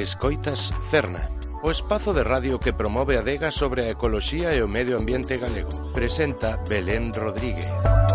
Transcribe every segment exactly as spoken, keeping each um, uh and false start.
Escoitas Cerna, o espazo de radio que promove a adega sobre a ecoloxía e o medio ambiente galego. Presenta Belén Rodríguez.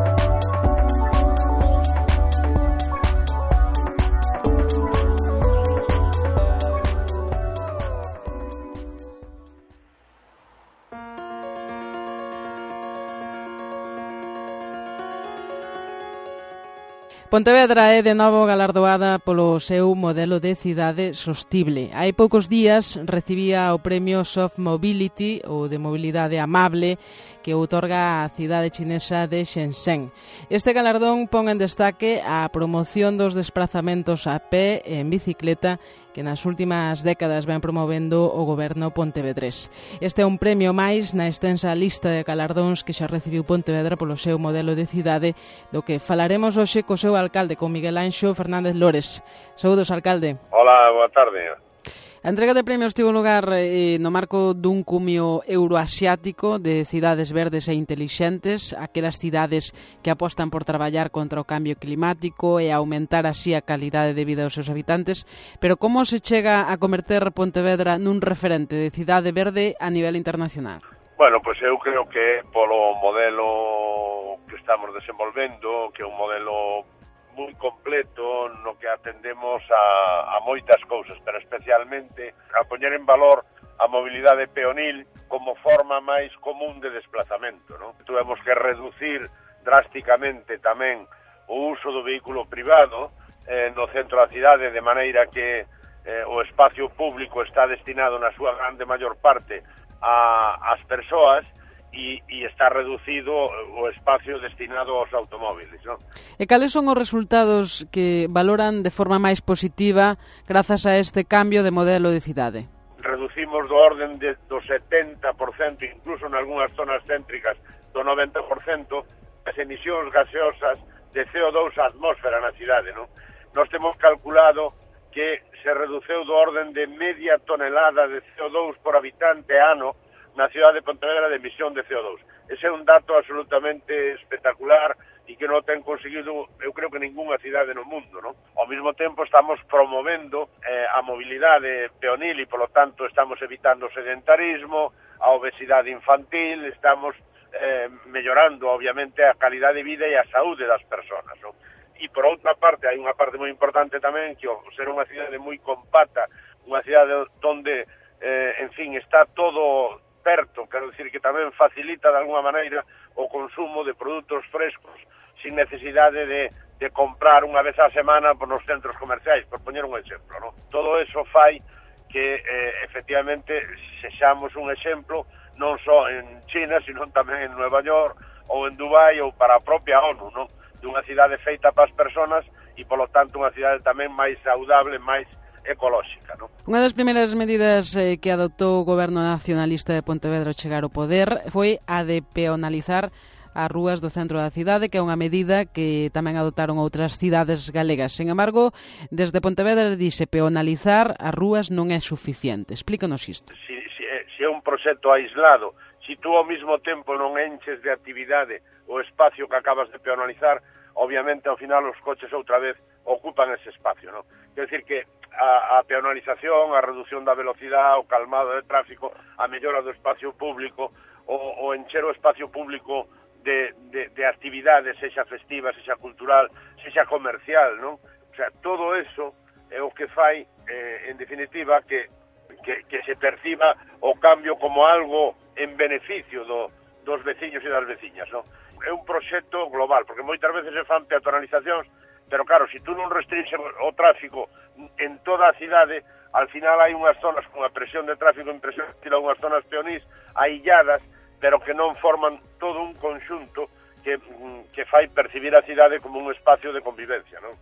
Pontevedra é de novo galardoada polo seu modelo de cidade sostible. Hai poucos días recibía o premio Soft Mobility, ou de mobilidade amable, que outorga a cidade chinesa de Shenzhen. Este galardón pon en destaque a promoción dos desplazamentos a pé e en bicicleta que nas últimas décadas ven promovendo o goberno pontevedrés. Este é un premio máis na extensa lista de galardóns que xa recibiu Pontevedra polo seu modelo de cidade, do que falaremos hoxe co seu alcalde, con Miguel Anxo Fernández Lores. Saúdos, alcalde. Hola, boa tarde. A entrega de premios tivo lugar eh, no marco dun cumio euroasiático de cidades verdes e intelixentes, aquelas cidades que apostan por traballar contra o cambio climático e aumentar así a calidade de vida dos seus habitantes. Pero como se chega a converter Pontevedra nun referente de cidade verde a nivel internacional? Bueno, pois eu creo que polo modelo que estamos desenvolvendo, que é un modelo moi completo no que atendemos a, a moitas cousas, pero especialmente a poñer en valor a mobilidade peonil como forma máis común de desplazamento, non? Tuvemos que reducir drásticamente tamén o uso do vehículo privado eh, no centro da cidade, de maneira que eh, o espacio público está destinado na súa grande maior parte a, as persoas, E, e está reducido o espacio destinado aos automóviles, non? E cales son os resultados que valoran de forma máis positiva grazas a este cambio de modelo de cidade? Reducimos do orden de, do setenta por cento, incluso en algunhas zonas céntricas do noventa por cento, as emisións gaseosas de C O dos á atmósfera na cidade, non? Nós temos calculado que se reduceu do orden de media tonelada de C O dos por habitante ano na cidade de Pontevedra de emisión de C O dos. Ese é un dato absolutamente espectacular e que non ten conseguido, eu creo que ningunha cidade no mundo, non? Ao mesmo tempo estamos promovendo eh, a mobilidade peonil e, polo tanto, estamos evitando o sedentarismo, a obesidade infantil, estamos eh, mellorando, obviamente, a calidade de vida e a saúde das persoas, non? E, por outra parte, hai unha parte moi importante tamén, que o ser unha cidade moi compacta, unha cidade onde, eh, en fin, está todo perto, quero dicir que tamén facilita de alguma maneira o consumo de produtos frescos sin necesidade de, de comprar unha vez á semana por nos centros comerciais, por poñer un exemplo, non? Todo eso fai que eh, efectivamente sexamos un exemplo non só en China, sino tamén en Nueva York ou en Dubai ou para a propia ONU, non? De unha cidade feita para as persoas e, polo tanto, unha cidade tamén máis saudable, máis ecolóxica, non? Unha das primeiras medidas eh, que adoptou o goberno nacionalista de Pontevedra ao chegar ao poder foi a de peonalizar as rúas do centro da cidade, que é unha medida que tamén adoptaron outras cidades galegas. Sen embargo, desde Pontevedra dice peonalizar as rúas non é suficiente. Explícanos isto. Si, si, si é un proxecto aislado, si tú ao mesmo tempo non enches de actividade o espacio que acabas de peonalizar, obviamente ao final os coches outra vez ocupan ese espacio, non? Quer decir que a, a peonalización, a reducción da velocidade, o calmado de tráfico, a mellora do espacio público, o, o encher o espacio público de, de, de actividades, sexa festiva, sexa cultural, sexa comercial, non? O sea, todo eso é o que fai, eh, en definitiva, que, que, que se perciba o cambio como algo en beneficio do, dos veciños e das veciñas, non? É un proxecto global, porque moitas veces se fan peatonalizacións, pero claro, se tú non restringes o tráfico en toda a cidade, al final hai unhas zonas con a presión de tráfico impresionante, unhas zonas peonís ailladas, pero que non forman todo un conxunto que, que fai percibir a cidade como un espacio de convivencia, non?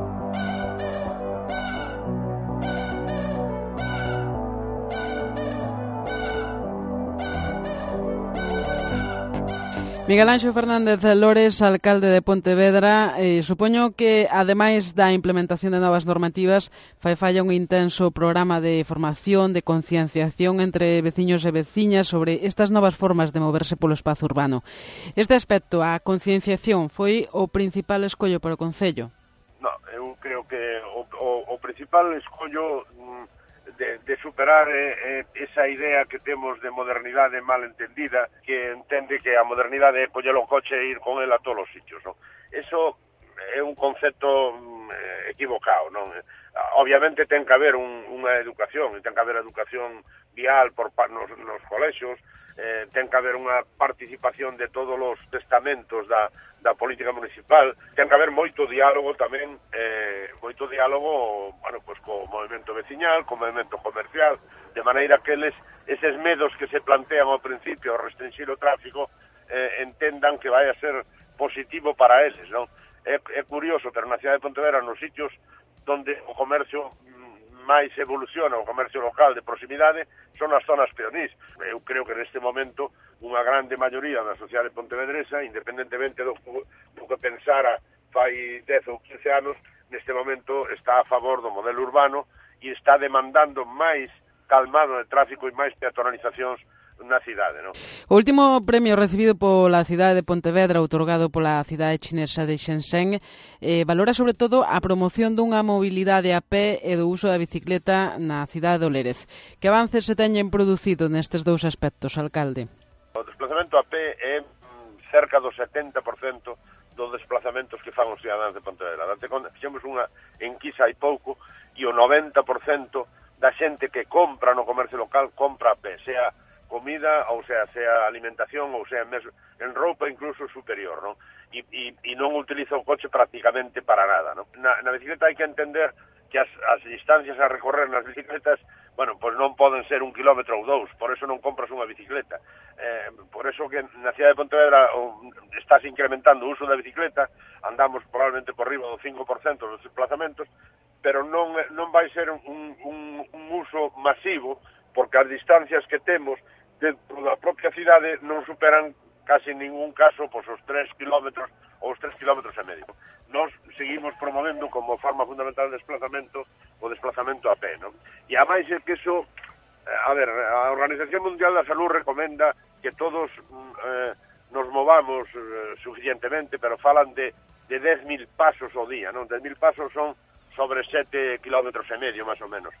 Miguel Anxo Fernández Lores, alcalde de Pontevedra, eh, supoño que, ademais da implementación de novas normativas, fai falla un intenso programa de formación, de concienciación entre veciños e veciñas sobre estas novas formas de moverse polo espazo urbano. Este aspecto, a concienciación, foi o principal escollo para o Concello? No, eu creo que o, o, o principal escollo de, de superar eh, esa idea que temos de modernidade mal entendida, que entende que a modernidade é coller o coche e ir con el a todos os sitios, non? Eso é un concepto eh, equivocado, non? Obviamente ten que haber un, unha educación, ten que haber educación vial por nos, nos colexios, eh, ten que haber unha participación de todos os estamentos da, da política municipal, ten que haber moito diálogo tamén, eh, moito diálogo, bueno, pues co movimento veciñal, co movimento comercial, de maneira que eles, eses medos que se plantean ao principio, ao restringir o tráfico, eh, entendan que vai a ser positivo para eles, non? É, é curioso, pero na cidade de Pontevedra, nos sitios donde o comercio máis evoluciona, o comercio local de proximidade, son as zonas peonís. Eu creo que neste momento unha grande maioría da sociedade pontevedresa, independentemente do, do que pensara fai dez ou quince anos, neste momento está a favor do modelo urbano e está demandando máis calmado de tráfico e máis peatonalizacións na cidade, non? O último premio recibido pola cidade de Pontevedra, outorgado pola cidade chinesa de Shenzhen, eh, valora sobre todo a promoción dunha mobilidade a pé e do uso da bicicleta na cidade do Lérez. Que avances se teñen producido nestes dous aspectos, alcalde? O desplazamento a pé é cerca do setenta por cento dos desplazamentos que fan os cidadáns de Pontevedra. Date conta, fixemos unha enquisa hai pouco e o noventa por cento da xente que compra no comercio local compra a pé, sea comida, ou sea, sea alimentación, ou sea, mesmo, en roupa incluso superior, non? E, e, e non utiliza o coche prácticamente para nada, non? Na, na bicicleta hai que entender que as, as distancias a recorrer nas bicicletas, bueno, pois non poden ser un kilómetro ou dous, por eso non compras unha bicicleta. Eh, por eso que na cidade de Pontevedra o, estás incrementando o uso da bicicleta, andamos probablemente por riba do cinco por cento dos desplazamentos, pero non, non vai ser un, un, un uso masivo, porque as distancias que temos dentro da propia cidade non superan casi en ningún caso pois, os tres kilómetros ou os tres kilómetros e medio. Nós seguimos promovendo como forma fundamental de desplazamento o desplazamento a pé, non? E a máis é que eso, a ver, a Organización Mundial da Salud recomenda que todos eh, nos movamos eh, suficientemente, pero falan de, de dez mil pasos ao día, non? dez mil pasos son sobre sete kilómetros e medio, máis ou menos.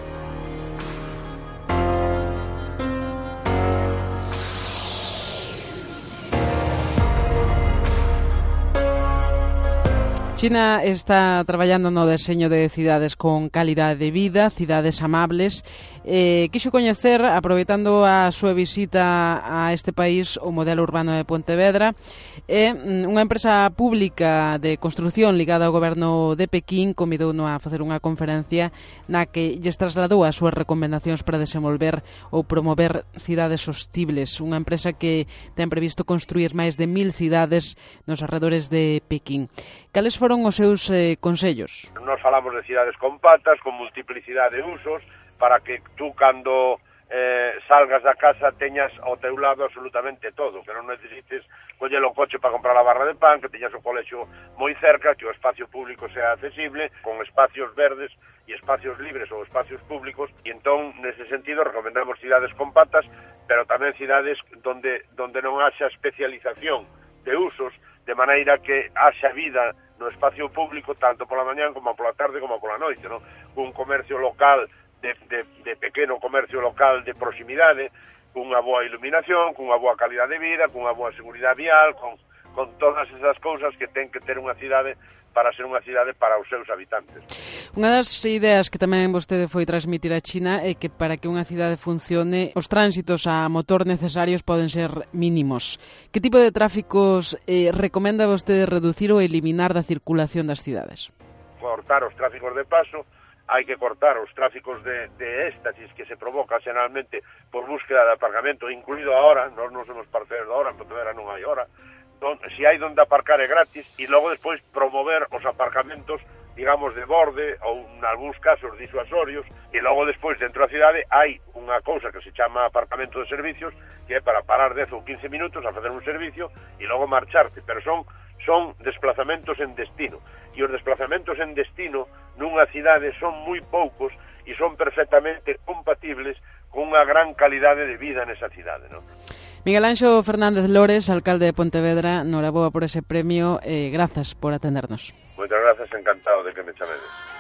China está traballando no deseño de cidades con calidade de vida, cidades amables. Eh, quixo coñecer, aproveitando a súa visita a este país, o modelo urbano de Pontevedra. É unha empresa pública de construción ligada ao goberno de Pequín, convidouno a facer unha conferencia na que lles trasladou as súas recomendacións para desenvolver ou promover cidades sostibles. Unha empresa que ten previsto construir máis de mil cidades nos arredores de Pequín. Cales foron os seus eh, consellos? Nos falamos de cidades compactas, con multiplicidade de usos, para que tú, cando eh, salgas da casa, teñas ao teu lado absolutamente todo, que non necesites coller o coche para comprar a barra de pan, que teñas o colexo moi cerca, que o espacio público sea accesible, con espacios verdes e espacios libres ou espacios públicos, e entón, nese sentido, recomendamos cidades compactas, pero tamén cidades donde, donde non haxa especialización de usos, de maneira que haxa vida no espacio público, tanto pola mañán como pola tarde como pola noite, non? Un comercio local, de, de, de pequeno comercio local de proximidade, cunha boa iluminación, cunha boa calidade de vida, cunha boa seguridade vial, con, con todas esas cousas que ten que ter unha cidade para ser unha cidade para os seus habitantes. Unha das ideas que tamén vostede foi transmitir a China é que para que unha cidade funcione, os tránsitos a motor necesarios poden ser mínimos. Que tipo de tráficos eh, recomenda vostede reducir ou eliminar da circulación das cidades? Cortar os tráficos de paso, hai que cortar os tráficos de, de éxtasis que se provoca xeralmente por búsqueda de aparcamento, incluído a hora, nós non somos parceiros da hora, en Pontevedra non hai hora, don, si hai donde aparcar é gratis, e logo despois promover os aparcamentos, digamos, de borde, ou en algúns casos disuasorios, e logo despois dentro da cidade hai unha cousa que se chama aparcamento de servicios, que é para parar dez ou quince minutos a facer un servicio e logo marcharte, pero son son desplazamentos en destino, e os desplazamentos en destino nunha cidade son moi poucos e son perfectamente compatibles con unha gran calidade de vida nesa cidade, non? Miguel Anxo Fernández Lores, alcalde de Pontevedra, noraboa por ese premio e eh, grazas por atendernos. Moitas grazas, encantado de que me chamedes.